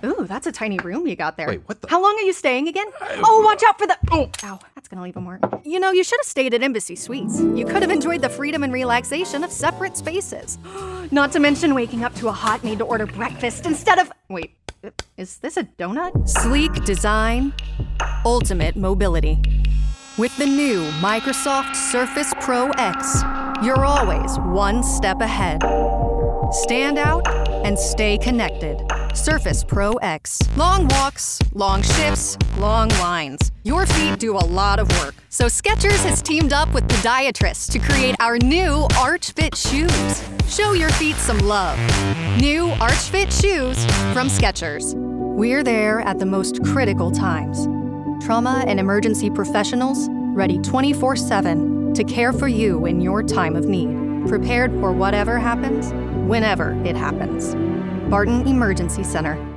Ooh, that's a tiny room you got there. Wait, what the? How long are you staying again? Oh, watch out for the... Oh, ow, that's gonna leave a mark. You know, you should have stayed at Embassy Suites. You could have enjoyed the freedom and relaxation of separate spaces. Not to mention waking up to a hot made-to-order breakfast instead of... Wait, is this a donut? Sleek design, ultimate mobility. With the new Microsoft Surface Pro X, you're always one step ahead. Stand out and stay connected. Surface Pro X. Long walks, long shifts, long lines. Your feet do a lot of work. So Skechers has teamed up with podiatrists to create our new Arch Fit shoes. Show your feet some love. New Arch Fit shoes from Skechers. We're there at the most critical times. Trauma and emergency professionals ready 24/7 to care for you in your time of need. Prepared for whatever happens, whenever it happens. Barton Emergency Center.